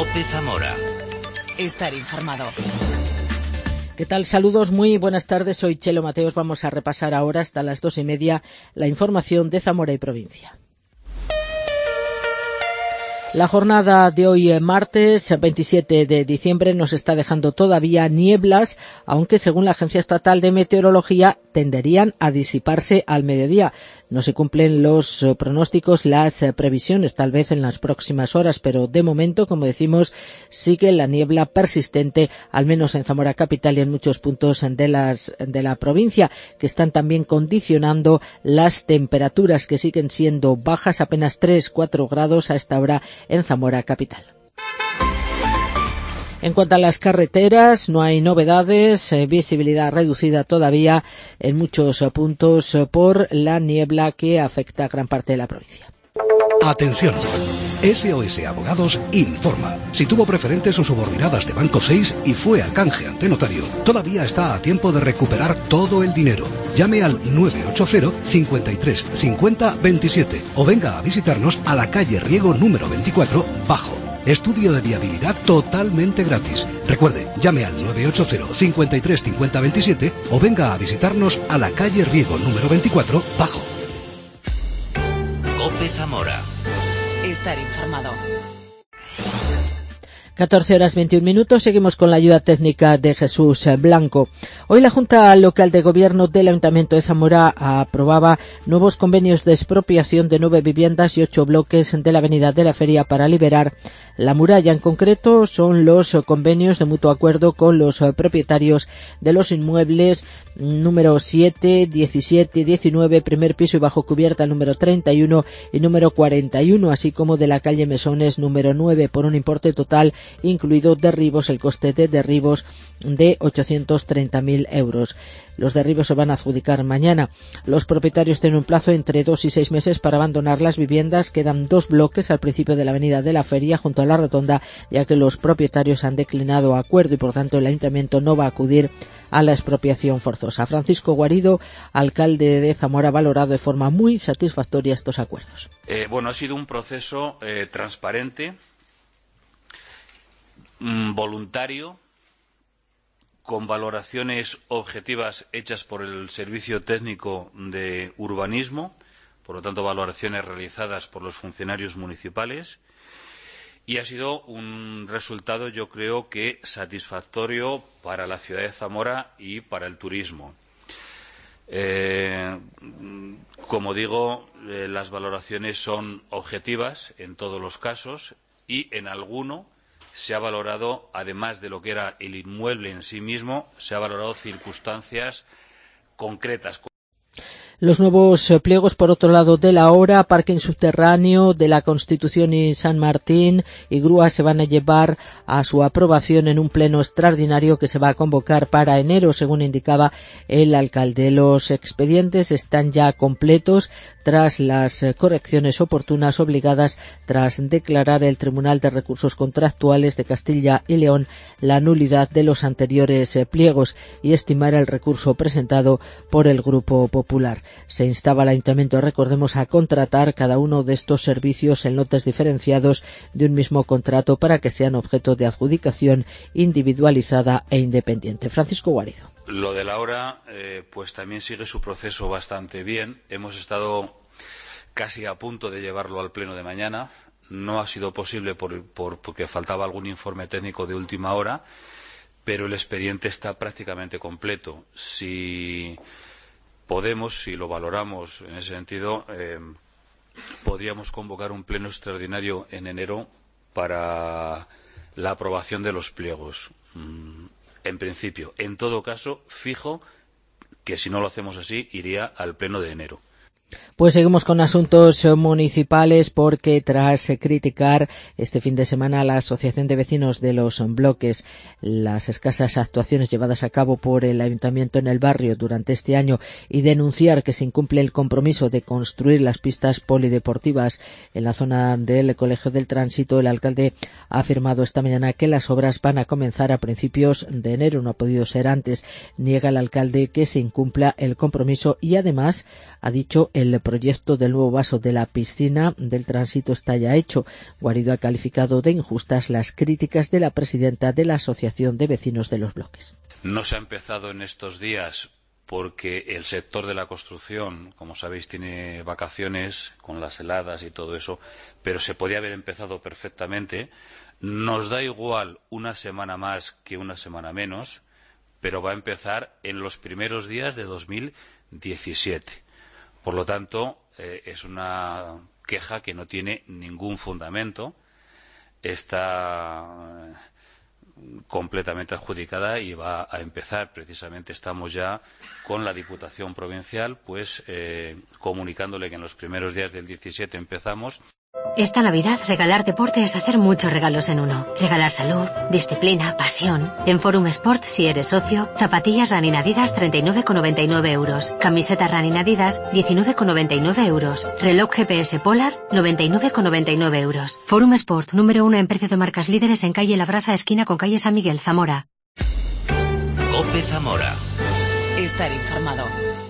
COPE Zamora. Estar informado. ¿Qué tal? Saludos, muy buenas tardes. Soy Chelo Mateos. Vamos a repasar ahora hasta las 2:30 la información de Zamora y provincia. La jornada de hoy, martes 27 de diciembre, nos está dejando todavía nieblas, aunque según la Agencia Estatal de Meteorología tenderían a disiparse al mediodía. No se cumplen los pronósticos, las previsiones, tal vez en las próximas horas, pero de momento, como decimos, sigue la niebla persistente, al menos en Zamora capital y en muchos puntos de la provincia, que están también condicionando las temperaturas, que siguen siendo bajas, apenas 3-4 grados a esta hora en Zamora capital. En cuanto a las carreteras, no hay novedades, visibilidad reducida todavía en muchos puntos por la niebla que afecta a gran parte de la provincia. Atención. SOS Abogados informa. Si tuvo preferentes o subordinadas de Banco 6 y fue a canje ante notario, todavía está a tiempo de recuperar todo el dinero. Llame al 980 53 50 27 o venga a visitarnos a la calle Riego número 24, Bajo. Estudio de viabilidad totalmente gratis. Recuerde, llame al 980 53 50 27 o venga a visitarnos a la calle Riego número 24, Bajo. COPE Zamora. Estar informado. 14:21. Seguimos con la ayuda técnica de Jesús Blanco. Hoy la Junta Local de Gobierno del Ayuntamiento de Zamora aprobaba nuevos convenios de expropiación de 9 viviendas y 8 bloques de la Avenida de la Feria para liberar la muralla. En concreto, son los convenios de mutuo acuerdo con los propietarios de los inmuebles número 7, 17, 19, primer piso y bajo cubierta número 31 y número 41, así como de la calle Mesones número 9, por un importe total, incluido derribos, el coste de derribos de 830.000 euros. Los derribos se van a adjudicar mañana. Los propietarios tienen un plazo entre 2 y 6 meses para abandonar las viviendas. Quedan 2 bloques al principio de la Avenida de la Feria, junto a la rotonda, ya que los propietarios han declinado acuerdo y, por tanto, el Ayuntamiento no va a acudir a la expropiación forzosa. Francisco Guarido, alcalde de Zamora, ha valorado de forma muy satisfactoria estos acuerdos. Ha sido un proceso transparente, voluntario, con valoraciones objetivas hechas por el Servicio Técnico de Urbanismo, por lo tanto valoraciones realizadas por los funcionarios municipales, y ha sido un resultado, yo creo que satisfactorio para la ciudad de Zamora y para el turismo. Como digo, las valoraciones son objetivas en todos los casos y en alguno se ha valorado, además de lo que era el inmueble en sí mismo, se ha valorado circunstancias concretas. Los nuevos pliegos, por otro lado de la obra, parking subterráneo de la Constitución y San Martín y grúas, se van a llevar a su aprobación en un pleno extraordinario que se va a convocar para enero, según indicaba el alcalde. Los expedientes están ya completos tras las correcciones oportunas obligadas tras declarar el Tribunal de Recursos Contractuales de Castilla y León la nulidad de los anteriores pliegos y estimar el recurso presentado por el Grupo Popular. Se instaba al Ayuntamiento, recordemos, a contratar cada uno de estos servicios en lotes diferenciados de un mismo contrato para que sean objeto de adjudicación individualizada e independiente. Francisco Guarido. Lo de la obra, pues también sigue su proceso bastante bien. Hemos estado casi a punto de llevarlo al pleno de mañana. No ha sido posible porque faltaba algún informe técnico de última hora, pero el expediente está prácticamente completo. Si lo valoramos en ese sentido, podríamos convocar un pleno extraordinario en enero para la aprobación de los pliegos. En principio, en todo caso, fijo que si no lo hacemos así, iría al pleno de enero. Pues seguimos con asuntos municipales, porque tras criticar este fin de semana a la Asociación de Vecinos de los Bloques las escasas actuaciones llevadas a cabo por el Ayuntamiento en el barrio durante este año y denunciar que se incumple el compromiso de construir las pistas polideportivas en la zona del Colegio del Tránsito, el alcalde ha afirmado esta mañana que las obras van a comenzar a principios de enero. No ha podido ser antes. Niega el alcalde que se incumpla el compromiso y además, ha dicho, el proyecto del nuevo vaso de la piscina del tránsito está ya hecho. Guarido ha calificado de injustas las críticas de la presidenta de la Asociación de Vecinos de los Bloques. No se ha empezado en estos días porque el sector de la construcción, como sabéis, tiene vacaciones con las heladas y todo eso, pero se podía haber empezado perfectamente. Nos da igual una semana más que una semana menos, pero va a empezar en los primeros días de 2017. Por lo tanto, es una queja que no tiene ningún fundamento. Está completamente adjudicada y va a empezar. Precisamente estamos ya con la Diputación Provincial, pues comunicándole que en los primeros días del 17 empezamos. Esta Navidad regalar deporte es hacer muchos regalos en uno. Regalar salud, disciplina, pasión. En Forum Sport, si eres socio, zapatillas Running Adidas 39,99 euros. Camiseta Running Adidas 19,99 euros. Reloj GPS Polar 99,99 euros. Forum Sport, número 1 en precio de marcas líderes en calle La Brasa, esquina con calle San Miguel, Zamora. COPE Zamora. Estar informado.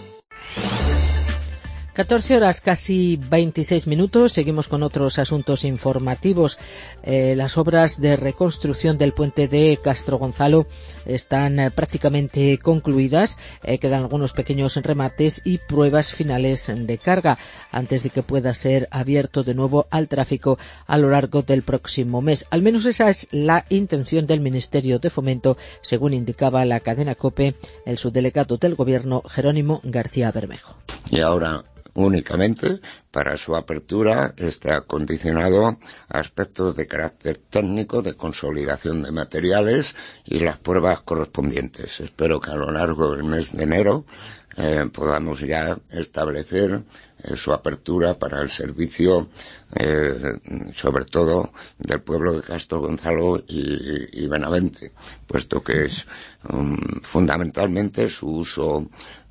14 horas, casi 26 minutos. Seguimos con otros asuntos informativos. Las obras de reconstrucción del puente de Castro Gonzalo están prácticamente concluidas. Quedan algunos pequeños remates y pruebas finales de carga antes de que pueda ser abierto de nuevo al tráfico a lo largo del próximo mes. Al menos esa es la intención del Ministerio de Fomento, según indicaba la cadena COPE el subdelegado del Gobierno, Jerónimo García Bermejo. Y ahora, únicamente para su apertura, está condicionado a aspectos de carácter técnico, de consolidación de materiales y las pruebas correspondientes. Espero que a lo largo del mes de enero podamos ya establecer su apertura para el servicio, sobre todo del pueblo de Castro Gonzalo y Benavente, puesto que es fundamentalmente su uso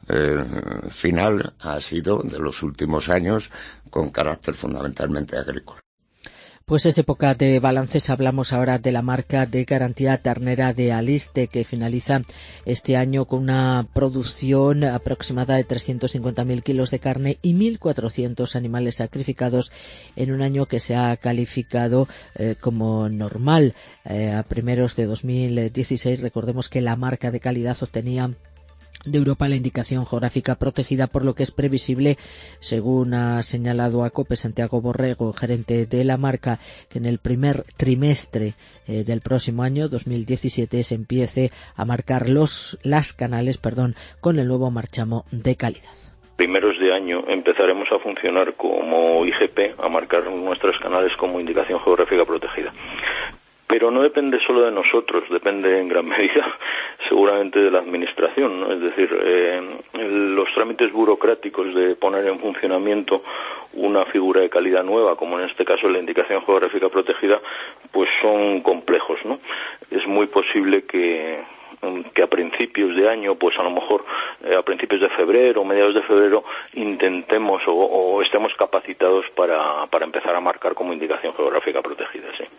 final ha sido de los últimos años con carácter fundamentalmente agrícola. Pues es época de balances. Hablamos ahora de la marca de garantía ternera de Aliste, que finaliza este año con una producción aproximada de 350.000 kilos de carne y 1.400 animales sacrificados en un año que se ha calificado como normal. A primeros de 2016, recordemos que la marca de calidad obtenía de Europa la indicación geográfica protegida, por lo que es previsible, según ha señalado a COPE Santiago Borrego, gerente de la marca, que en el primer trimestre del próximo año 2017 se empiece a marcar las canales con el nuevo marchamo de calidad. Primeros de año empezaremos a funcionar como IGP, a marcar nuestros canales como indicación geográfica protegida. Pero no depende solo de nosotros, depende en gran medida seguramente de la administración, ¿no? Es decir, los trámites burocráticos de poner en funcionamiento una figura de calidad nueva, como en este caso la indicación geográfica protegida, pues son complejos, ¿no? Es muy posible que a principios de año, pues a lo mejor a principios de febrero, mediados de febrero, intentemos o estemos capacitados para empezar a marcar como indicación geográfica protegida, sí.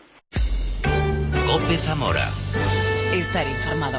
COPE Zamora. Estar informado.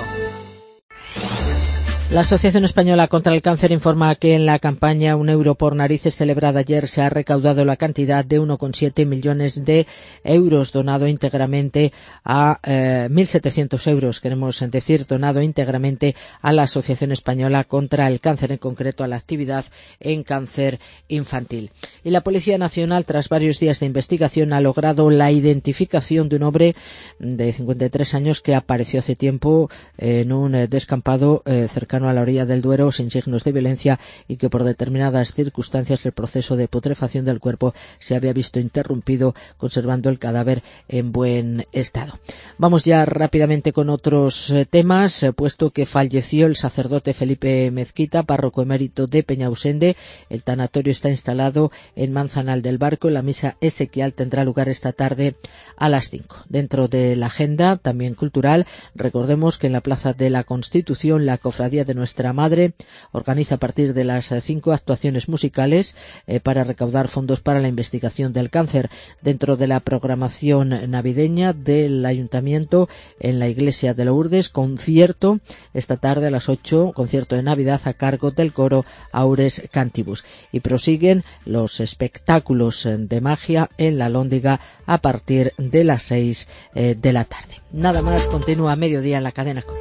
La Asociación Española contra el Cáncer informa que en la campaña Un euro por narices celebrada ayer se ha recaudado la cantidad de 1,7 millones de euros, donado íntegramente a 1.700 euros, queremos decir, donado íntegramente a la Asociación Española contra el Cáncer, en concreto a la actividad en cáncer infantil. Y la Policía Nacional, tras varios días de investigación, ha logrado la identificación de un hombre de 53 años que apareció hace tiempo en un descampado cercano a la orilla del Duero, sin signos de violencia, y que por determinadas circunstancias el proceso de putrefacción del cuerpo se había visto interrumpido, conservando el cadáver en buen estado. Vamos ya rápidamente con otros temas, puesto que falleció el sacerdote Felipe Mezquita, párroco emérito de Peñausende. El tanatorio está instalado en Manzanal del Barco. La misa exequial tendrá lugar esta tarde a las 5. Dentro de la agenda también cultural, recordemos que en la Plaza de la Constitución la Cofradía de de Nuestra Madre organiza a partir de las 5 actuaciones musicales para recaudar fondos para la investigación del cáncer. Dentro de la programación navideña del Ayuntamiento, en la Iglesia de Lourdes, concierto esta tarde a las 8, concierto de Navidad a cargo del coro Aures Cantibus. Y prosiguen los espectáculos de magia en la Alhóndiga a partir de las 6 de la tarde. Nada más, continúa Mediodía en la cadena COPE.